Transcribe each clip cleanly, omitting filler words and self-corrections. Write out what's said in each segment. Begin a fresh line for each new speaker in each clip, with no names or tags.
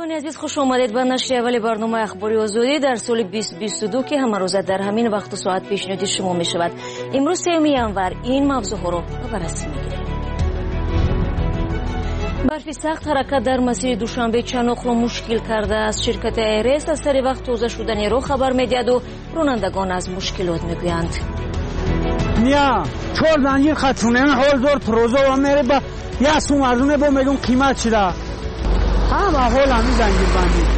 شنوندگان عزیز خوش آمدید به نشر اول برنامه اخباری آزادی در سال 2022 که همه روز در همین وقت و ساعت پیشنهاد شما می شود. امروز 3 ژانویه این موضوع را بررسی می‌کنیم. برفی سخت حرکت در مسیر دوشنبه چنوق را مشکل کرده است. شرکت ایرس از سر وقت تازه شدن راه خبر می‌دهد و رانندگان از مشکلات می‌گویند.
نیا چهار زنجیر خطونه حال زور پروزه و میره با یه سوم ارزونه با میدون قیمت چیده همه حال همین زنجیر بندی.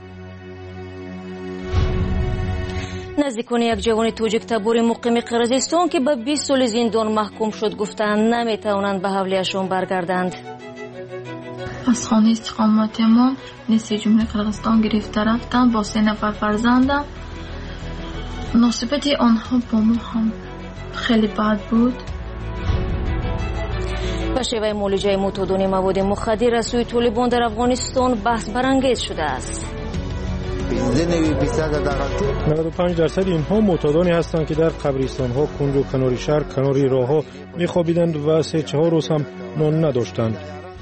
نزدیکان یک جوان تاجیک تبار مقیم قرقیزستان که به 20 سال زندان محکوم شد گفتند نمیتوانند به حولیشان برگردند.
از خانه استقامت ما نیستی جمهوری قرقیزستان گرفته رفتند با 3 نفر فرزندم. نصیبت آنها با ما هم خیلی بد بود.
و شیوه معالجه متادون مواد مخدر از سوی طالبان در افغانستان بحث برانگیز شده است.
95% اینها معتادانی هستند که در قبرستان‌ها کنج و کنار شهر کنار راه‌ها می‌خوابیدند و 3-4 روز هم نان نداشتند.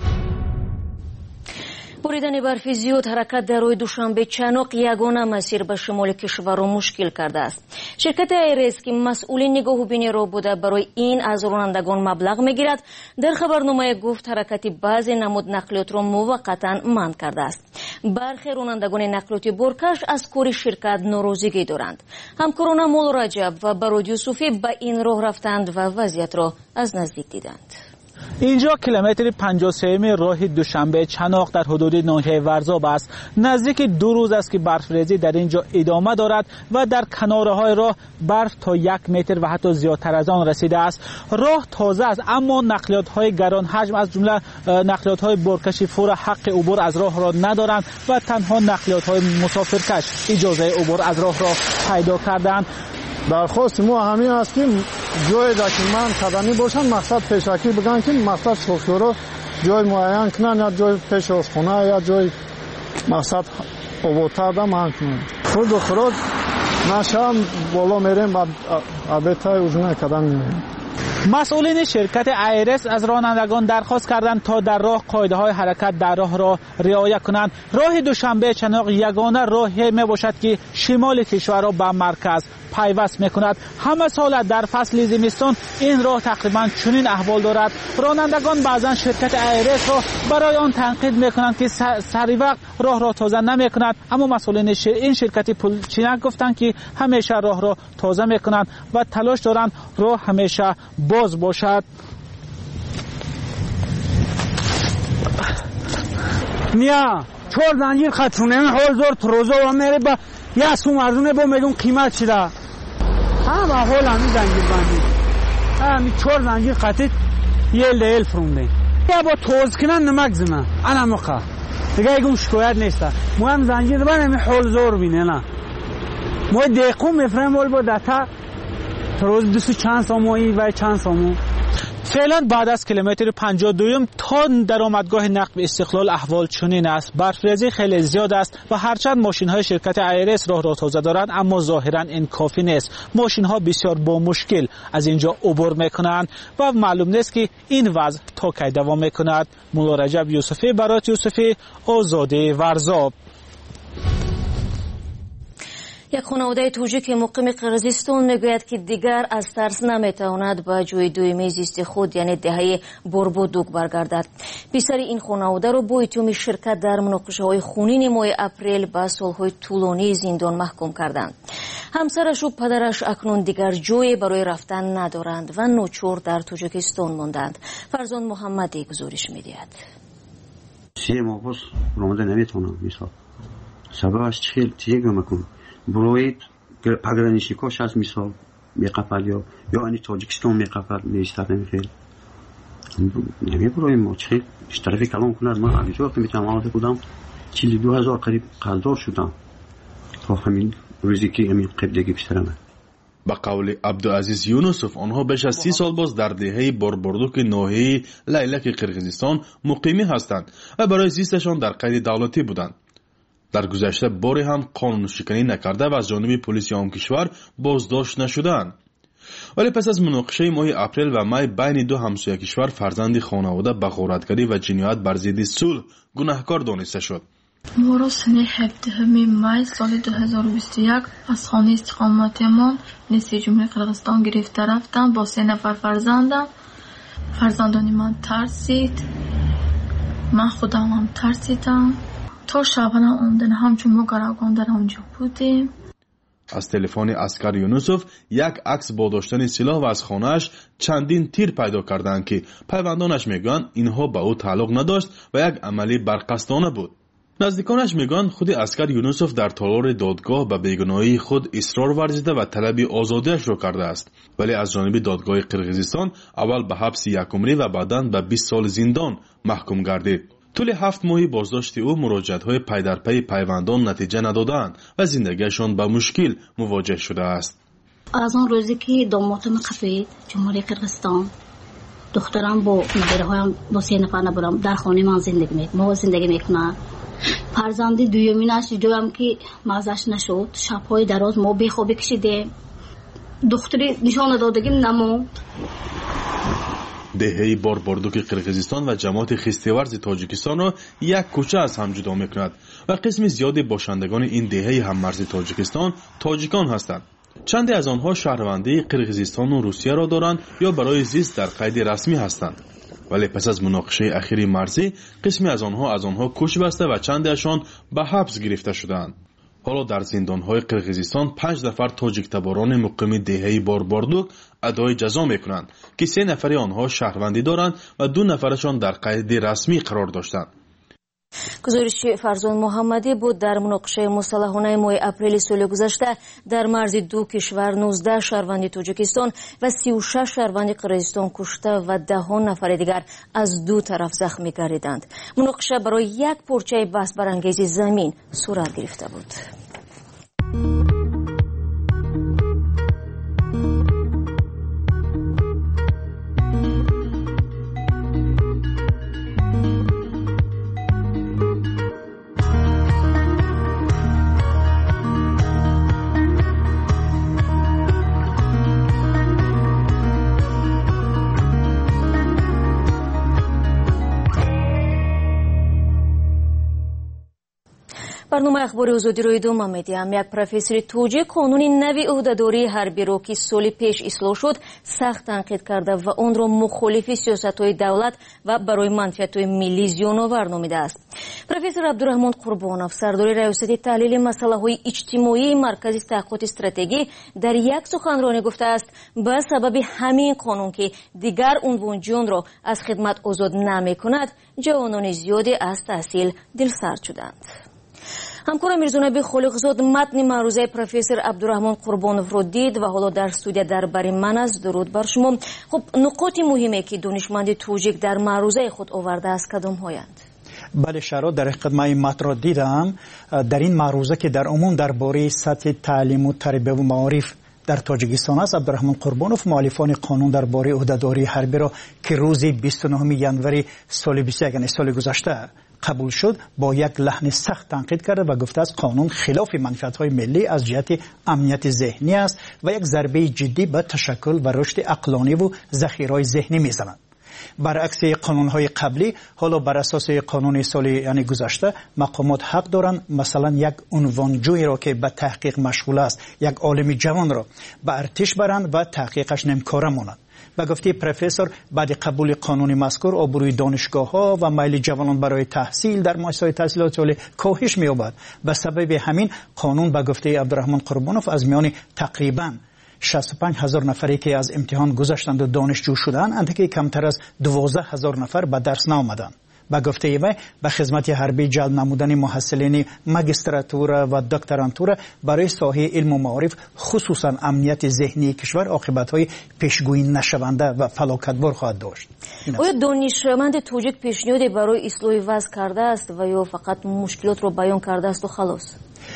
بریدن برف زیاد حرکت در روی دوشنبه چنوق یگانه مسیر به شمال کشور را مشکل کرده است. شرکت ایرس که مسئول نگاهبینی را بوده برای این از رانندگان مبلغ میگیرد در خبرنامه گفت حرکت بعضی نماد نقلیات را موقتا منع کرده است. برخی رانندگان نقلیات بارکش از کار شرکت ناراضگی دارند. همکاران مول رجب و برود یوسفی به این راه رفتند و وضعیت را از نزدیک دیدند.
اینجا کیلومتر 53 راه دوشنبه چناق در حدود ناحیه ورزاب است. نزدیک 2 روز است که برفریزی در اینجا ادامه دارد و در کنارهای راه برف تا 1 متر و حتی زیادتر از آن رسیده است. راه تازه است اما نقلیات های گران حجم از جمله نقلیات های بارکشی فور حق عبور از راه را ندارند و تنها نقلیات های مسافرکش اجازه عبور از راه را پیدا کردند.
درخواست ما همین است که جای دکمن قدمی باشن مقصد پیشکی بگن که مقصد شوفیرو جای معین کنن یا جای پیش از خونه یا جای مقصد عبورتر دا من کنن خود و خراد نشم بالا میریم بعد عبیتای اوزنه قدم میریم.
مسئولین شرکت ایرس از رانندگان درخواست کردند تا در راه قاعده های حرکت در راه را رعایت کنند. راه دوشنبه چناق یگانه راهی می باشد که شمال کشور را به مرکز پیوست می کند. همه سال در فصل زمستان این راه تقریبا چنین احوال دارد. رانندگان بعضا شرکت ایرس را برای آن تنقید می کنند که سری وقت راه را تازه نمی کند، اما مسئولین این شرکت پلچینک گفتند که همیشه راه را تازه می کنند و تلاش دارند راه همیشه باز باشد.
نیا چهار زنجیر خطونه حال زور پروزه و میره با یه سوم ارزونه با میدون قیمت چیده همه حال همین زنجیر بندی همین 4 زنجیر خطید یه لیل فرونده یا با توز کنن نمک زمه انا موقع دیگه ایگون شکایت نیسته ما هم زنجیر بند همین حال زور بینه نه ما دیقو میفرم وال با دتا روز 200 چند سامویی و چند سامو.
فعلا بعد از کیلومتر 52 تا درآمدگاه نقب استقلال احوال چنین است. برفریزی خیلی زیاد است و هرچند ماشین های شرکت ایرس راه را تازه دارند اما ظاهرا این کافی نیست. ماشین ها بسیار با مشکل از اینجا عبور میکنند و معلوم نیست که این وضع تا کی دوام میکند. مولا رجب یوسفی، برات یوسفی، آزادی ورزاب.
یک خانواده تاجیک مقیم قرقیزستان میگوید که دیگر از ترس نمیتواند به جای دویمه زیست خود یعنی دهه بربودوک برگردد. پسر این خانواده را با اتهام شرکت در مناقشه های خونین ماه اپریل به سالهای طولانی زندان محکوم کردند. همسرش و پدرش اکنون دیگر جایی برای رفتن ندارند و ناچار در تاجیکستان ماندند. فرزان محمدی گزارش میدهد.
3 ماه باز رامده نمیتونم مثال سببش چیه گمکن بروید پاگرانیشیکاش از مثال میقفل یا اینی تاجیکستان میقفل نیستر نمیخیل نمی برویم ما چه اشترافی کلام کند من همینجا وقتی میتونم آماده بودم چیزی 2000 قریب قرضدار شدم تا همین روزی که همین قبلگی بیشترمه.
به قول عبدالعزیز یونسف آنها بیش از 30 سال باز در دهه بربردوک ناحیه لیلک قرقیزستان مقیمی هستند و برای زیستشان در قید دولتی بودند. در گذشته باری هم قانون شکنی نکرده و از جانب پلیس آن کشور بازداشت نشدند. ولی پس از مناقشه ماه اپریل و می بین دو همسایه کشور فرزند خانواده به غارتگری و جنایت بر ضد صلح گناهکار دانسته شد.
ما سنه 17 می سال 2021 از خانه استقامتیمان نصف جمهوری قرقیزستان گرفته رفتم. با 3 نفر فرزندم. فرزندانی من ترسید، من خودم هم ترسیدم. تا شبانه اومدن همچون ما گروگان در آنجا بودیم.
از تلفن اسکر یونوسوف یک عکس با داشتن سلاح و از خانه‌اش چندین تیر پیدا کردند که پیوندانش میگن اینها به او تعلق نداشت و یک عملی برقصدانه بود. نزدیکانش میگن خود اسکر یونوسوف در تالار دادگاه به بیگناهی خود اصرار ورزیده و طلب آزادیش را کرده است، ولی از جانب دادگاه قرقیزستان اول به حبس 1 عمری و بعداً به 20 سال زندان محکوم گردید. طول 7 ماهی بازداشت او مراجعت‌های پی در پی پیوندان نتیجه ندادند و زندگیشان با مشکل مواجه شده است.
از آن روزی که دامادم قطعی جمهوری قرقیزستان دخترم با مادرهایم با 3 نفر نبودم در خانه من زندگی میکنن. فرزندی دومینش جویم که مازش نشد. شب‌های دراز ما بیخوابی کشیدیم. دختری نشان دادگیم نموند.
دهه بارباردوک قرقیزستان و جماعت خیستیورز تاجیکستان را یک کوچه از هم جدا میکند و قسم زیادی باشندگان این دهه هممرز تاجیکستان تاجیکان هستند. چندی از آنها شهروندی قرقیزستان و روسیه را دارند یا برای زیست در قید رسمی هستند. ولی پس از مناقشه اخیری مرزی قسمی از آنها کش بسته و چندیشان به حبس گرفته شدند. حالا در زندان‌های قرقیزستان 5 نفر تاجیک تباران مقیم دهه بارباردوک ادای جزا میکنند که 3 نفر آنها شهروندی دارند و 2 نفرشان در قید رسمی قرار داشتند.
گزارش فرزان محمدی بود. در مناقشه مسلحانه ماه اپریل سال گذشته در مرز 2 کشور 19 شهروند تاجیکستان و 36 شهروند قرقیزستان کشته و 10 نفر دیگر از 2 طرف زخمی گردیدند. مناقشه برای یک پرچه بحث برانگیز زمین صورت گرفته بود. برنامه اخبار آزادی رو ادامه میدیم. یک پروفسور توجیه قانون نوی عهدهداری حربی را که سال پیش اصلاح شد سخت تنقید کرده و آن را مخالف سیاست‌های دولت و برای منفعت‌های ملی زیان‌آور نامیده است. پروفسور عبدالرحمن قربانوف سردار ریاست تحلیل مسائل اجتماعی مرکز تحقیقات استراتژی در یک سخنرانی گفته است به سبب همین قانون که دیگر عنوان جان را از خدمت آزاد نمی‌کند جوانان زیادی از تحصیل دلسرد شدند. همکارم میرزونبی خالقزاد متن معروضه پروفسور عبدالرحمن قربانوف رو دید و حالا در استودیو درباره من است. درود بر شما. خب نکات مهمی که دانشمند توجیک در معروضه خود آورده است کدام هایند؟
بله شرا در خدمت این متن را دیدم. در این معروضه که در عموم درباره سطح تعلیم و تربیت و معارف در تاجیکستان است، عبدالرحمن قربانوف مؤلفان قانون درباره عهدهداری حربی را که روز 29 ینوری سال 21 یعنی سال گذشته قبول شد با یک لحن سخت تنقید کرده و گفته است قانون خلاف منفعت‌های ملی از جهت امنیت ذهنی است و یک ضربه جدی به تشکل و رشد عقلانی و ذخیره‌های ذهنی می‌زند. برعکس قانون‌های قبلی، حالا بر اساس قانون سال یعنی گذشته مقامات حق دارند مثلا یک عنوانجویی را که به تحقیق مشغول است، یک عالم جوان را به ارتش برند و تحقیقش نمکاره ماند. و گفته پروفسور بعد قبول قانون مذکور آبروی دانشگاه‌ها و میل جوانان برای تحصیل در مؤسسات تحصیلات عالی کاهش می‌یابد. به سبب همین قانون به گفته عبدالرحمن قربانوف از میان تقریباً 65,000 نفری که از امتحان گذشتند و دانشجو شدند اندکی کمتر از 12,000 نفر به درس نآمدند. به گفته وی به خدمت حربی جلب نمودن محصلین ماجستراتور و دکترانتور برای ساحه علم و معارف خصوصا امنیت ذهنی کشور عاقبت‌های پیشگویی نشونده و فلاکتبار خواهد داشت.
آیا دانشمند توجیک پیشنهادی برای اصلاح وضع کرده است و یا فقط مشکلات رو بیان کرده است و خلاص؟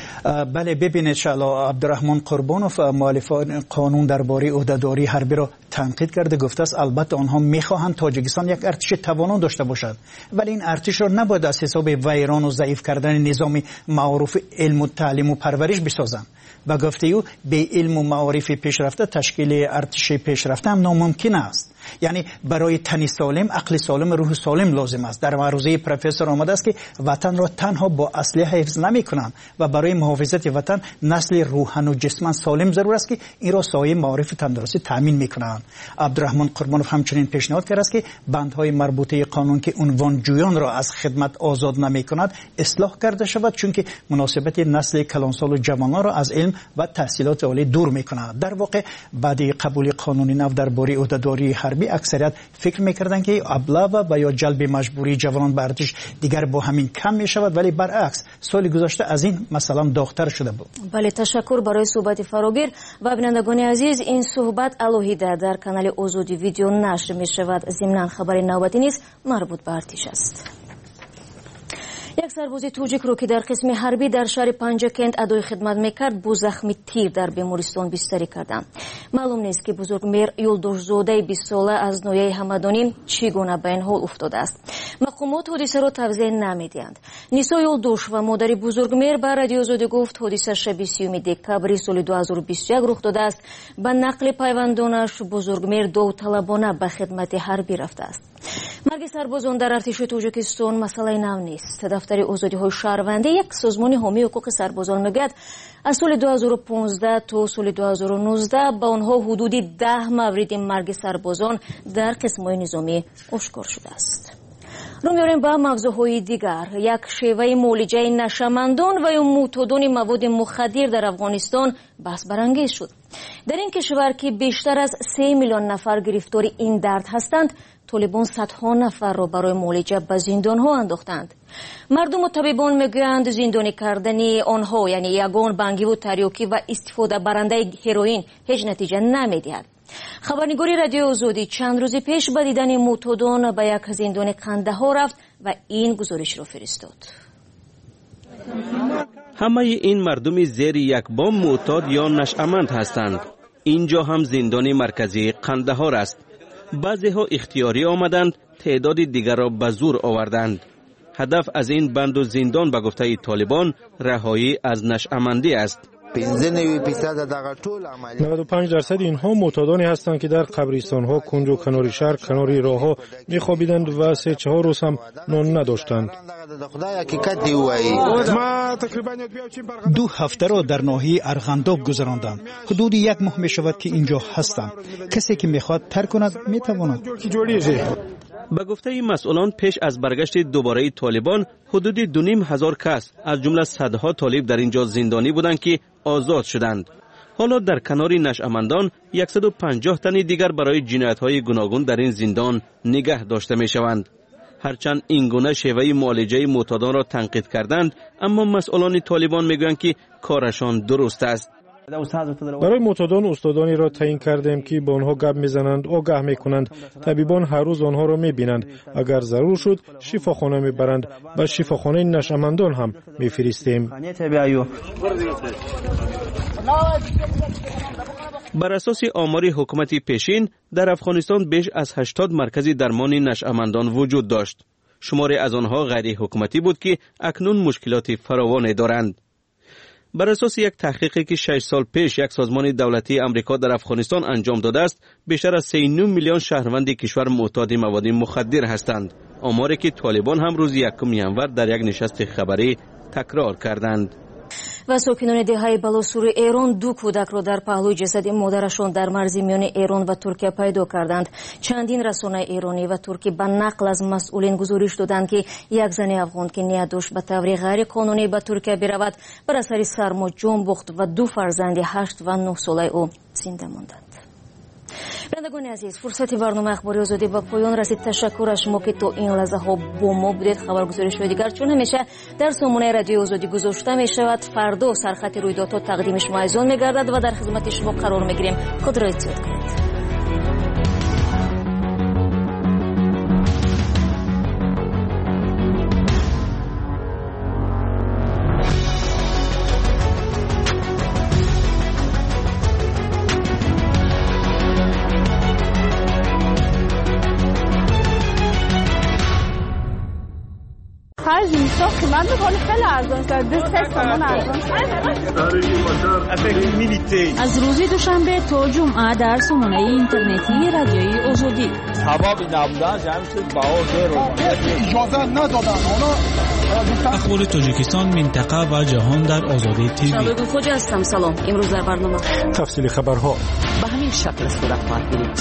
بله ببینید شالا عبدالرحمن قربانوف مؤلفان قانون درباره عهدهداری حربی را تنقید کرده، گفته است البته آنها میخواهند تاجیکستان یک ارتش توانان داشته باشد ولی این ارتش را نباید از حساب ویران و ضعیف کردن نظام معروف علم و تعلیم و پرورش بسازند. و گفته او به علم و معارف پیشرفته تشکیل ارتش پیشرفته هم ناممکن است. یعنی برای تن سالم عقل سالم روح سالم لازم است. در معروضه پروفسور آمده است که وطن را تنها با اسلحه حفظ نمی‌کنند و برای محافظت وطن نسل روحانی و جسمانی سالم ضرور است که این را سایه معارف تندرستی تامین می‌کنند. عبدالرحمن قربانوف همچنین پیشنهاد کرد است که بندهای مربوطه قانون که عنوانجویان را از خدمت آزاد نمی‌کند اصلاح کرده شود، چون که مناسبت نسل کلانسال و جوانان را از علم و تحصیلات عالی دور می‌کند. در واقع بعد قبول قانون نو درباره عهده‌داری حربی اکثریت فکر می‌کردند که ابلاغ و یا جلب مجبوری جوانان به ارتش دیگر با همین کم می‌شود، ولی برعکس سال گذشته از این مثلا داغ‌تر شده بود.
بله، تشکر برای صحبت فراگیر. و بینندگان عزیز، این صحبت الوهیده در کانال آزادی ویدیو نشر می‌شود. ضمناً خبر نوبتی نیز مربوط به ارتش است. یک سرباز توجیک رو که در قسم حربی در شهر پنجکند ادای خدمت میکرد با زخم تیر در بیمارستان بستری کردند. معلوم نیست که بزرگمهر یولدوشزاده 20 ساله از نویه همدانی چگونه به این حال افتاده است. مقامات حادثه را توضیح نمیدهند. نیسا یولدوش و مادر بزرگمهر به رادیو آزادی گفت حادثه شب 30 دکبر سال 2021 رخ داده است. با نقل پیوندانش بزرگمهر داوطلبانه به خدمت حربی رفته است. مرگ سربازان در ارتش تاجیکستان مسئله نو نیست. دفتر آزادی‌های شهروندی، یک سازمان حامی حقوق سربازان، میگوید از سال 2015 تا سال 2019 به آنها حدودی 10 مورد مرگ سربازان در قسم‌های نظامی آشکار شده است. رو میاریم به موضوعهای دیگر. یک شیوه معالجه نشمندان و یا معتادان مواد مخدر در افغانستان بحث برانگیز شد. در این کشور که بیشتر از 3 میلیون نفر گرفتار این درد هستند، طالبان صدها نفر را برای معالجه به زندان‌ها انداختند. مردم و طبیبان میگویند زندانی کردن آنها یعنی یگان بانگی و تریاکی و استفاده برنده هروئین هیچ نتیجه نمیدهد. خبرنگاری رادیو آزادی چند روز پیش به دیدن معتادان به یک زندان قندهار رفت و این گزارش را فرستاد.
همه این مردم زیر یک بام معتاد یا نشأمند هستند. اینجا هم زندان مرکزی قندهار است. بعضی ها اختیاری آمدند، تعداد دیگر را به زور آوردند. هدف از این بند و زندان به گفته طالبان رهایی از نشأمندی است.
95% اینها معتادانی هستند که در قبرستان‌ها، کنج و کنار شهر، کنار راه‌ها می‌خوابیدند و 3-4 روز هم نان نداشتند.
2 هفته را در ناحیه ارغنداب گذراندند. حدود 1 ماه می‌شود که اینجا هستند. کسی که می‌خواد ترک کند می‌تواند.
به گفته مسئولان پیش از برگشت دوباره طالبان حدود 2,500 کس از جمله صدها طالب در اینجا زندانی بودند که آزاد شدند. حالا در کنار نشأمندان 150 تن دیگر برای جنایت‌های گوناگون در این زندان نگه داشته می‌شوند. هرچند این گونه شیوه معالجه معتادان را تنقید کردند، اما مسئولان طالبان میگویند که کارشان درست است.
برای معتادان استادانی را تعیین کردیم که با آنها گپ میزنند، آگاه میکنند. طبیبان هر روز آنها را میبینند. اگر ضرور شد شفاخانه میبرند. به شفاخانه نشأمندان هم میفرستیم.
بر اساس آمار حکومت پیشین در افغانستان بیش از 80 مرکز درمان نشأمندان وجود داشت. شماری از آنها غیر حکومتی بود که اکنون مشکلات فراوانی دارند. بر اساس یک تحقیقی که 6 سال پیش یک سازمان دولتی امریکا در افغانستان انجام داده است، بیشتر از 3.9 میلیون شهروند کشور معتاد مواد مخدر هستند. آماری که طالبان هم روز 1 ینور در یک نشست خبری تکرار کردند.
و ساکنان دهه بلاسور ایران 2 کودک را در پهلوی جسد مادرشان در مرز میان ایران و ترکیه پیدا کردند. چندین رسانه ایرانی و ترکی به نقل از مسئولین گزارش دادند که یک زن افغان که نیت داشت به طور غیر قانونی به ترکیه برود، بر اثر سرما جان باخت و 2 فرزند 8 و 9 ساله او زنده ماندند. بینندگان عزیز، فرصت برنامه اخباری آزادی به پایان رسید. تشکر از شما که تا این لحظه ها با ما بودید. خبرگزاری‌های دیگر چون همیشه در سامانه رادیو آزادی گذاشته می شود. فردا سرخط رویدادها تقدیم شما ایزان می گردد و در خدمت شما قرار می گیریم. خود را احتیاط کنید.
Her gün çok قیمت میکنه خیلی ارزان شد 2-3 تومن ارزان شد.
از روز دوشنبه تا جمعه در سامانه اینترنتی رادیوی آزادی
هوا نبودن جمع شد با اجازه ندادن.
اخبار تاجیکستان، منطقه و جهان در آزادی تیوی.
شبکه خوج هستم. سلام. امروز در برنامه
تفصیل خبرها
به همین شکل صورت خواهد گرفت.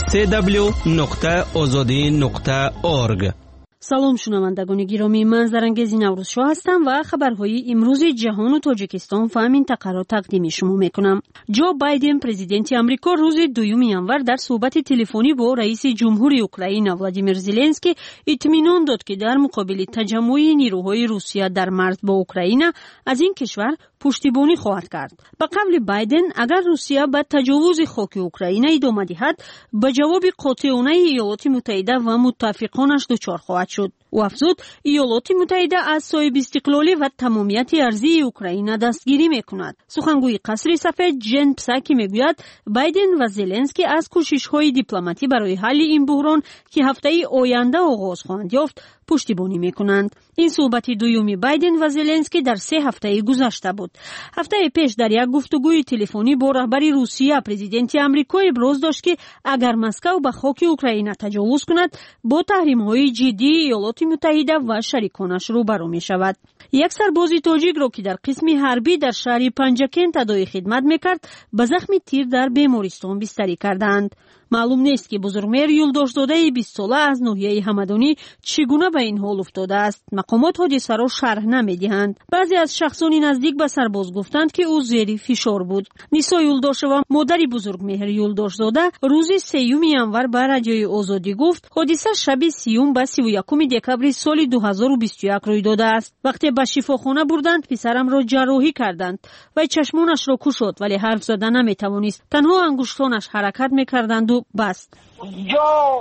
www.azadi.org.
سلام شنوندگان گرامی، من زرنگزی نوروزشاه هستم و خبرهای امروز جهان و تاجیکستان و منطقه را تقدیم شما میکنم. جو بایدن پرزیدنت آمریکا روز 2 ینور در صحبت تلفنی با رئیس جمهوری اوکراین ولادیمیر زلنسکی اطمینان داد که در مقابل تجمع نیروهای روسیه در مرز با اوکراین از این کشور پشتیبانی خواهد کرد. به قول بایدن اگر روسیه به تجاوز خاک اوکراین ادامه دهد به جواب قاطعانه ایالات متحده و متفقانش دچار خواهد شد. او افزود ایالات متحده از صاحب استقلالی و تمامیت ارضی اوکراین دستگیری میکند. سخنگوی قصر سفید جن پساکی میگوید بایدن و زلنسکی از کوشش‌های دیپلماتی برای حل این بحران که هفته آینده آغاز خواهد یافت پشتیبانی میکنند. این صحبت دومی بایدن و زلنسکی در 3 هفته گذشته بود. هفته پیش در یک گفتگوی تلفنی با رهبر روسیه پرزیدنت آمریکا ابراز داشت که اگر مسکو به خاک اوکراین تجاوز کند با تحریم‌های جدی ایالات متحده و شریکانش روبرو میشود. یک سرباز تاجیک را که در قسم حربی در شهر پنجکن تداعی خدمت میکرد به زخم تیر در بیمارستان بستری کردند. معلوم نیست که بزرگمهر یولداشزاده 20 ساله از ناحیه همدانی چگونه به این حال افتاده است. مقامات حادثه را شرح نمیدهند. بعضی از شخصان نزدیک به سرباز گفتند که او زیر فشار بود. نیسا یولداشова مادر بزرگمهر یولداشزاده روز 3 ینور به رادیوی آزادی گفت حادثه شب 30 به 31 دکبر سال 2021 روی داده است. وقتی به شفاخانه بردند پسرم را جراحی کردند و چشمانش را گشود ولی حرف زدن نمیتوانست. تنها انگشتانش حرکت میکردند و بست.
جو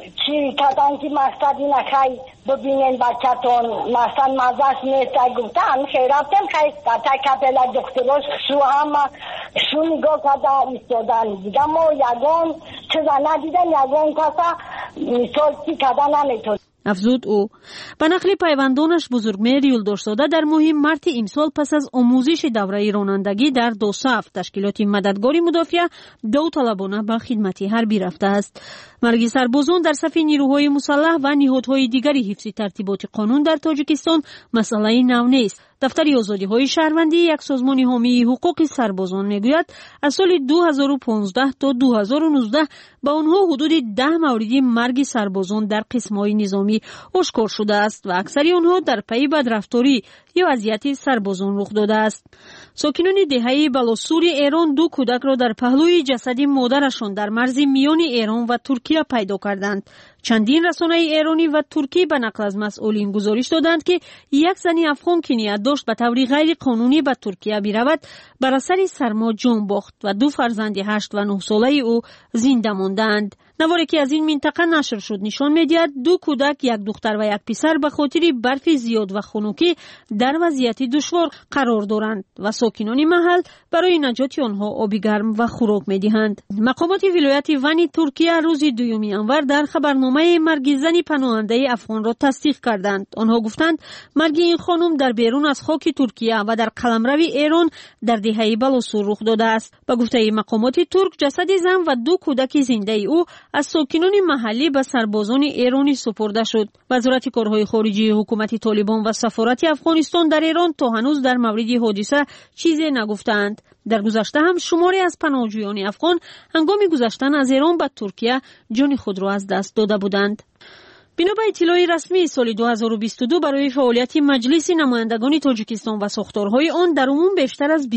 چی کردن که مقصدی نخوای ببینین بچه‌تون مثلا مزاش نیست گفتن خیر رفتم خیر تا کپلا دکترش شو هم شو نگاه کرده ایستادن دیگه ما یگان چیزا ندیدن یگان کاسا مثال چی کردن نمیتون.
افزود او. به نقل پیوندانش بزرگمهر یولداشزاده در مهم مارت امسال پس از آموزش دوره رانندگی در 2 صف تشکیلات مددگاری مدافع داوطلبانه به خدمت حربی رفته است. مرگ سربازان در صف نیروهای مسلح و نهادهای دیگری حفظ ترتیبات قانون در تاجیکستان مسئله نو نیست. دفتر آزادی‌های شهروندی یک سازمان حامی حقوق سربازان میگوید از سال 2015 تا 2019 به آنها حدود 10 مورد مرگ سربازان در قسم‌های نظامی آشکار شده است و اکثر آنها در پی بدرفتاری یا اذیت سربازان رخ داده است. ساکنان دهه بلاسور ایران 2 کودک را در پهلوی جسد مادرشان در مرز میان ایران و ترکیه پیدا کردند. چندین رسانه ایرانی و ترکی به نقل از مسئولین گزارش دادند که یک زن افغان که نیت داشت به طور غیر قانونی به ترکیه برود بر اثر سرما جان باخت و 2 فرزند 8 و 9 ساله او زنده ماندند. نواری که از این منطقه نشر شد نشان می‌دهد 2 کودک، یک دختر و یک پسر به خاطر برف زیاد و خنکی در وضعیت دشوار قرار دارند و ساکنان محل برای نجات آنها آب گرم و خوراک می‌دهند. مقامات ولایت ونی ترکیه روز 2 ینور در خبرنامه مرگ زن پناهنده افغان را تصدیق کردند. آنها گفتند مرگ این خانم در بیرون از خاک ترکیه و در قلمرو ایران در دهه بلاسور رخ داده است. به گفته مقامات ترک جسد زن و 2 کودک زنده او از ساکنان محلی به سربازان ایرانی سپرده شد. وزارت کارهای خارجی حکومت طالبان و سفارت افغانستان در ایران تا هنوز در مورد حادثه چیزی نگفتند. در گذشته هم شماری از پناهجویان افغان هنگام گذشتن از ایران به ترکیه جان خود را از دست داده بودند. بنا به اطلاع رسمی سال 2022 برای فعالیت مجلس نمایندگان تاجیکستان و ساختارهای آن در عموم بیشتر از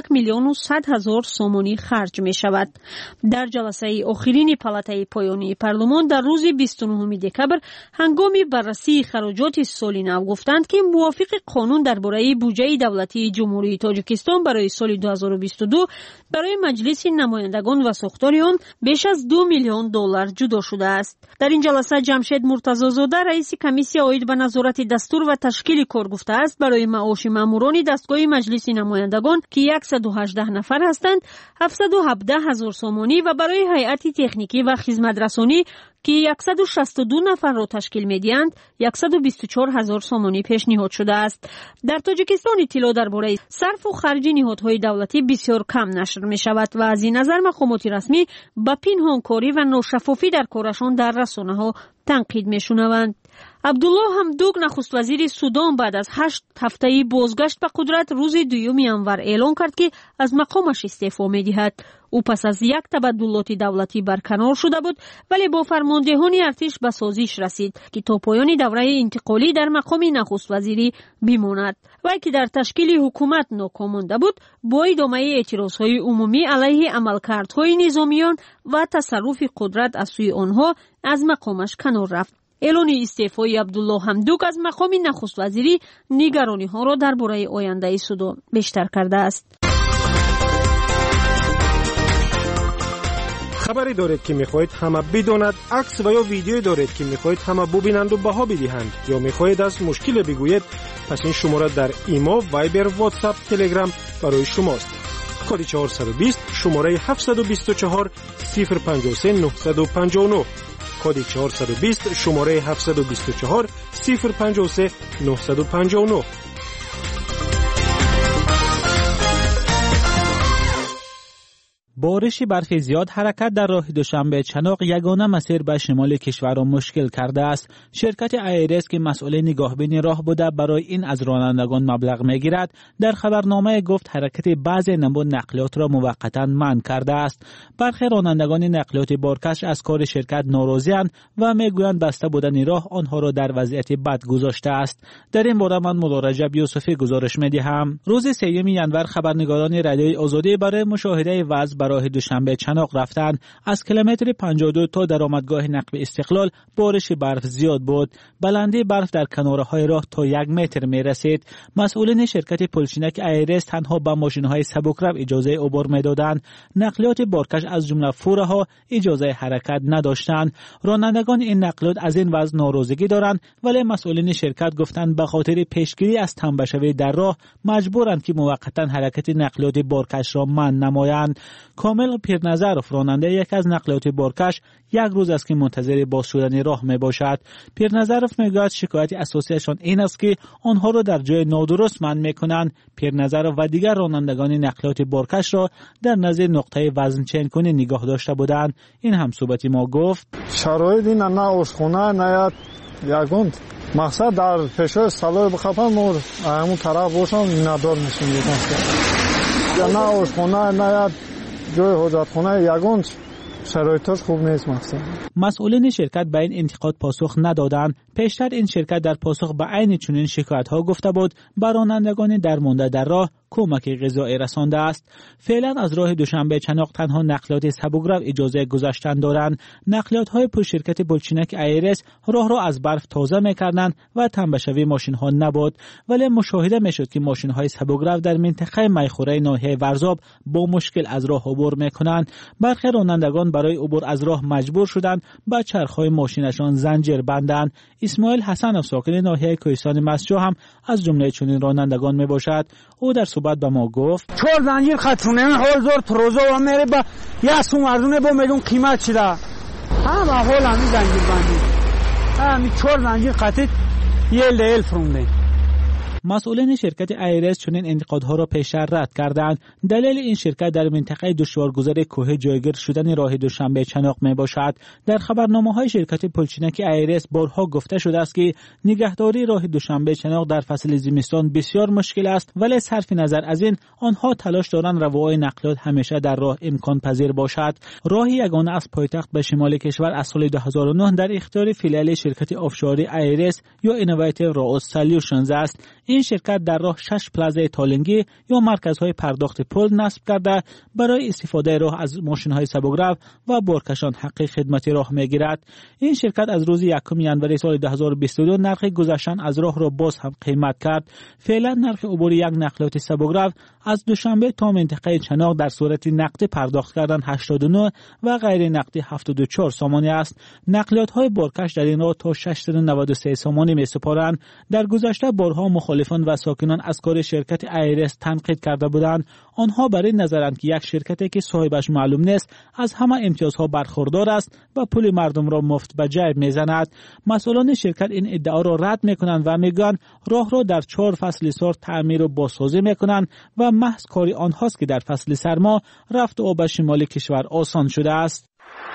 21,100,000 سومانی خرج می شود. در جلسه آخرین پالاتای پایانی پارلمان در روز 29 دکبر هنگام بررسی خراجات سال نو گفتند که موافق قانون درباره بودجه دولتی جمهوری تاجیکستان برای سال 2022 برای مجلس نمایندگان و ساختار آن بیش از $2 میلیون جدا شده است. در این جلسه جمشید مرتضی مرتضی رئیس کمیسیون عاید به نظارت دستور و تشکیل کار گفته است برای معاش ماموران دستگاه مجلس نمایندگان که 118 نفر هستند 717,000 سومانی و برای هیئت تکنیکی و خدمت رسانی که 162 نفر را تشکیل می‌دهند 124,000 سومانی پیشنهاد شده است. در تاجیکستان اطلاع درباره صرف و خرج نهادهای دولتی بسیار کم نشر می‌شود و از این نظر مقامات رسمی با پنهانکاری و ناشفافی در کارشان در رسانه‌ها تنقید می‌شنوند. عبدالله حمدوک نخست وزیر سودان بعد از 8 هفته بازگشت به قدرت روز 2 ینور اعلان کرد که از مقامش استعفا می‌دهد. او پس از یک تبدلات دولتی برکنار شده بود ولی با فرماندهان ارتش به سازش رسید که تا پایان دوره انتقالی در مقام نخست وزیری بماند. وی که در تشکیل حکومت ناکام مانده بود با ادامه اعتراضهای عمومی علیه عملکردهای نظامیان و تصرف قدرت از سوی آنها از مقامش کنار رفت. اعلان استعفای عبدالله حمدوک از مقام نخست وزیری نگرانی ها را درباره آینده سودان بیشتر کرده است.
خبری دارید که میخواهید همه بداند، عکس و یا ویدیویی دارید که میخواهید همه ببینند و بها بدهند یا میخواهید از مشکل بگویید، پس این شماره در ایما، وایبر، واتساپ، تلگرام برای شماست. کد 420 شماره 724 053 959 کد 420 شماره 724 053 959.
بارش برف زیاد حرکت در راه دوشنبه چناق یگانه مسیر به شمال کشور را مشکل کرده است. شرکت ایرس که مسئول نگاهبین راه بوده برای این از رانندگان مبلغ میگیرد، در خبرنامه گفت حرکت بعضی نمود نقلیات را موقتا منع کرده است. برخی رانندگان نقلیات بارکش از کار شرکت ناراضی‌اند و میگویند بسته بودن راه آنها را در وضعیت بد گذاشته است. در این باره من مدارجب یوسفی گزارش میدهم. روز 3 ینور خبرنگاران رادیوی آزادی برای مشاهده وضع راه دوشنبه چناق رفتند. از کیلومتر 52 تا درآمدگاه نقب استقلال بارش برف زیاد بود. بلندی برف در کنارهای راه تا 1 متر می رسید. مسئولین شرکت پلچینک ایرس تنها با ماشین‌های سبکرو اجازه عبور می‌دادند. نقلیات بارکش از جمله فوره ها اجازه حرکت نداشتند. رانندگان این نقلیات از این وضع ناراضگی دارند، ولی مسئولین شرکت گفتند به خاطر پیشگیری از تنبشوی در راه مجبورند که موقتا حرکت نقلیات بارکش را منع نمایند. کامل پیرنظرف راننده یک از نقلیات بارکش 1 روز است که منتظر باز شدن راه می باشد. پیرنظرف میگوید شکایت اساسیشان این است که آنها را در جای نادرست منع میکنند. پیرنظرف و دیگر رانندگان نقلیات بارکش را در نزد نقطه وزن چین کنی نگاه داشته بودند. این هم صحبت ما گفت
شرایط این نه اسخونه نه یگان مقصد در پیشای سالای بخفن ما همون طرف باشم ندار میشیم یا نه اسخونه نه جای حاجتخانه یگان شرایطش خوب نیست.
مسئولین شرکت به این انتقاد پاسخ ندادند. پیشتر این شرکت در پاسخ به عین چنین شکایت‌ها گفته بود به رانندگان درمانده در راه کمک غذایی رسانده است. فعلا از راه دوشنبه چناق تنها نقلیات سبکرو اجازه گذشتن دارند. نقلیات‌های پر شرکت بلچینک ایرس راه را از برف تازه می‌کردند و تنبشوی ماشین‌ها نبود، ولی مشاهده می‌شد که ماشین‌های سبکرو در منطقه میخوره ناحیه ورزاب با مشکل از راه عبور می‌کنند. برخی رانندگان برای عبور از راه مجبور شدند با چرخ‌های ماشینشان زنجیر بندند. اسماعیل حسن ساکن ناحیه کوهستان مسجو هم از جمله چنین رانندگان میباشد. او در صحبت به ما گفت
4 زنجیر خطونه حال زور تروزا و میره با یا سو مردونه با میگن قیمت چیه همه حال همین زنجیر بندی همین 4 زنجیر خطی یل فرونده.
مسئولین شرکت ایرس چنین انتقادها را پیشتر رد کردند. دلیل این شرکت در منطقه دشوارگذر کوه جایگیر شدن راه دوشنبه چناق می باشد. در خبرنامه‌های شرکت پلچینک ایرس بارها گفته شده است که نگهداری راه دوشنبه چناق در فصل زمستان بسیار مشکل است، ولی صرف نظر از این آنها تلاش دارند روای نقلیات همیشه در راه امکان پذیر باشد. راه یگانه از پایتخت به شمال کشور از سال 2009 در اختیار فیلیال شرکت آفشاری ایرس یا اینوویتیو رائوس سالیوشنز است. این شرکت در راه 6 پلازای تالنگی یا مرکزهای پرداخت پول نصب کرده برای استفاده راه از ماشین‌های سبک‌رو و بارکشان حق خدمت راه می‌گیرد. این شرکت از روز 1 ژانویه سال 2022 نرخ گذشتن از راه را باز هم قیمت کرد. فعلا نرخ عبور یک نقلیات سبک‌رو از دوشنبه تا منطقه چناق در صورت نقدی پرداخت کردن 89 و غیر نقدی 74 سامانی است. نقلیات‌های بارکش در این راه تا 693 سامانی می‌سپارند. در گذشته بارها مخالفان و ساکنان از کار شرکت ایرس تنقید کرده بودند. آنها بر این نظرند که یک شرکتی که صاحبش معلوم نیست از همه امتیازها برخوردار است و پول مردم را مفت به جیب میزند. مسئولان شرکت این ادعا را رد میکنند و میگویند راه را در 4 فصل سال تعمیر و بازسازی میکنند و محض کاری آنهاست که در فصل سرما رفت آب شمال کشور آسان شده است.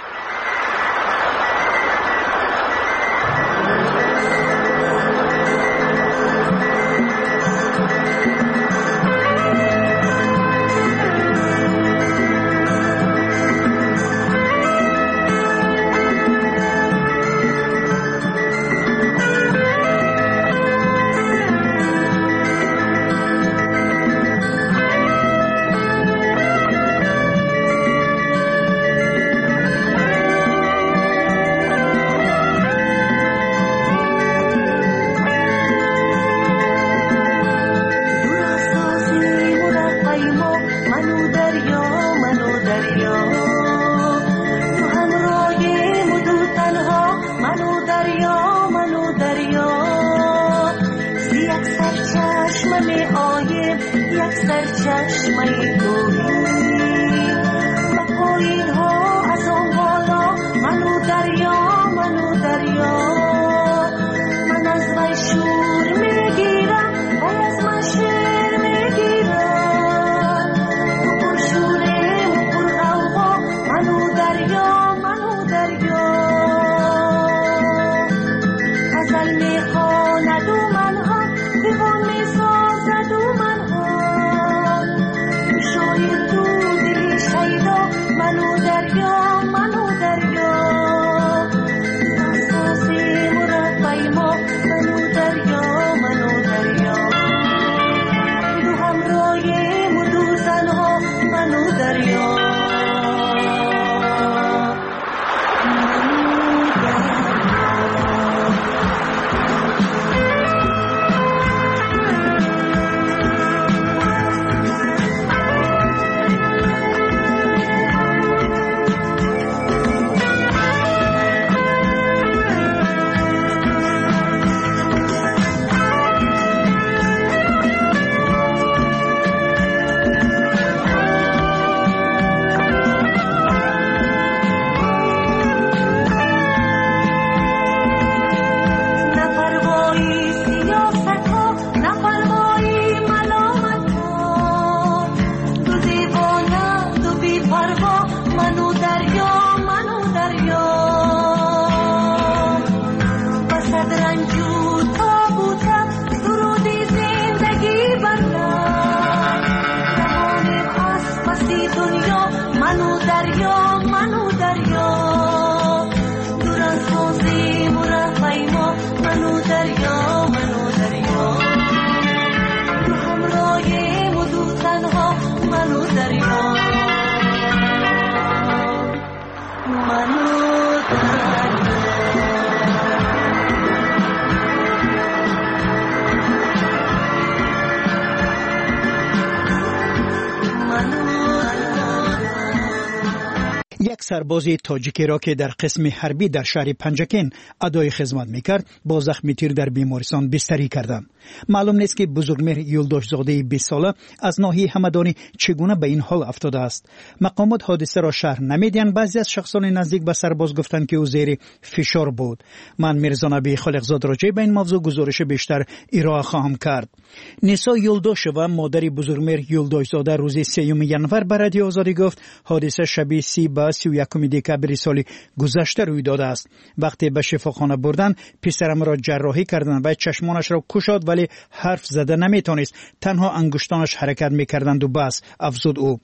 سرباز تاجیکی را که در قسم حربی در شهر پنجکین ادای خدمت میکرد با زخم تیر در بیمارستان بستری کردند. معلوم نیست که بزرگمهر یولداشزاده 20 ساله از ناحیه همدانی چگونه به این حال افتاده است. مقامات حادثه را شرح نمیدن. بعضی از شخصان نزدیک به سرباز گفتند که او زیر فشار بود. من میرزا نبی خالقزاد راجع به این موضوع گزارش بیشتر ارائه خواهم کرد. نسا یولداش و مادر بزرگمهر یولداشزاده روز 3 ژانویه به رادیو آزادی گفت حادثه شب 30 به 31 دکبر سال گذشته روی داده است. وقتی به شفاخانه بردن پسرم را جراحی کردند و چشمانش را گشاد ولی حرف زده نمیتونست. تنها انگشتانش حرکت میکردند و بس. افزود او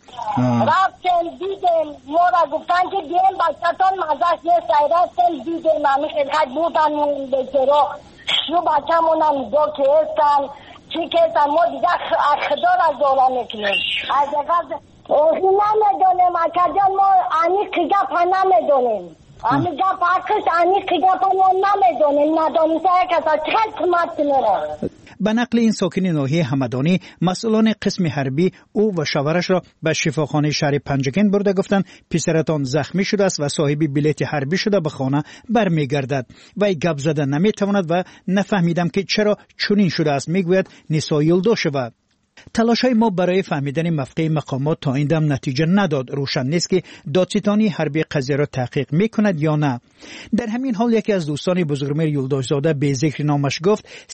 رفتن دیدم ما را گفتن که بیاین بچه‌تان مزاش نیست. رفتن دیدم همین خیلی بودن به جرا شو بچه‌مونم دو که هستن چی که ما دیگه خدا را زورا میکنیم از اگر نمیدونیم اکجان ما انی که گپ نمیدونیم انی گپ اکش انی که گپ ما نمیدونیم ندانسته کسا چند کمت میره.
به نقل این ساکن ناحیه همدانی، مسئولان قسم حربی او و شوهرش را به شفاخانه شهر پنجگین برده گفتند پسرتان زخمی شده است و صاحب بلیت حربی شده به خانه برمیگردد. وی گپ زده نمیتواند و نفهمیدم که چرا چنین شده است. میگوید نسا یلدا شود. تلاش‌های ما برای فهمیدن موقع مقامات تا این دم نتیجه نداد. روشن نیست که دادستانی حربی قضیه را تحقیق میکند یا نه. در همین حال یکی از دوستان بزرگمهر یلداشزاده به ذکر نامش گفت